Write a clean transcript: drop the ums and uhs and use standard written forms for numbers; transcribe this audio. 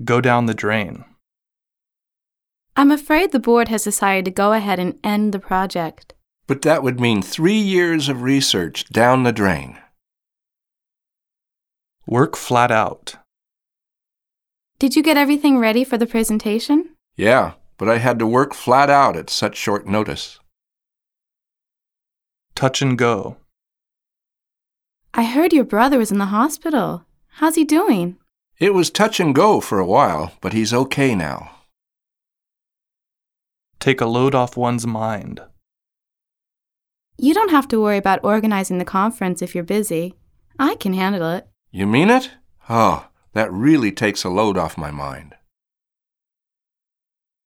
Go down the drain. I'm afraid the board has decided to go ahead and end the project. But that would mean 3 years of research down the drain. Work flat out. Did you get everything ready for the presentation? Yeah, but I had to work flat out at such short notice. Touch and go. I heard your brother was in the hospital. How's he doing? It was touch and go for a while, but he's okay now. Take a load off one's mind. You don't have to worry about organizing the conference if you're busy. I can handle it. You mean it? Oh, that really takes a load off my mind.